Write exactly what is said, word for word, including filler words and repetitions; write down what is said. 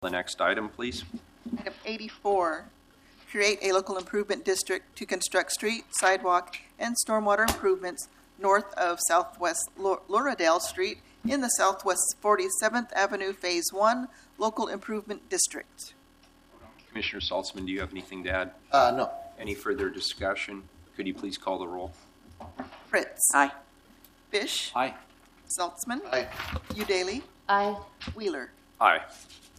The next item, please. Item eighty-four, create a local improvement district to construct street, sidewalk, and stormwater improvements north of Southwest Loredale Street in the Southwest forty-seventh Avenue Phase one Local Improvement District. Commissioner Saltzman, do you have anything to add? Uh, no. Any further discussion? Could you please call the roll? Fritz. Aye. Fish. Aye. Saltzman. Aye. Udaly. Aye. Wheeler. Aye.